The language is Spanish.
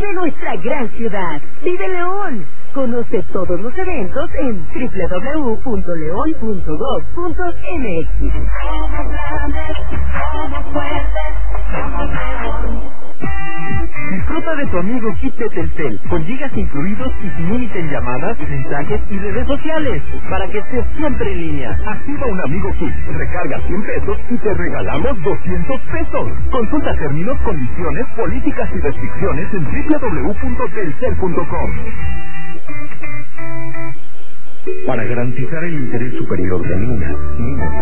de nuestra gran ciudad. ¡Vive León! Conoce todos los eventos en www.leon.gov.mx. Disfruta de tu amigo Kit de Telcel, con gigas incluidos y sin límite en llamadas, mensajes y redes sociales, para que estés siempre en línea. Activa un amigo Kit, recarga 100 pesos y te regalamos 200 pesos. Consulta términos, condiciones, políticas y restricciones en www.telcel.com. Para garantizar el interés superior de Nina.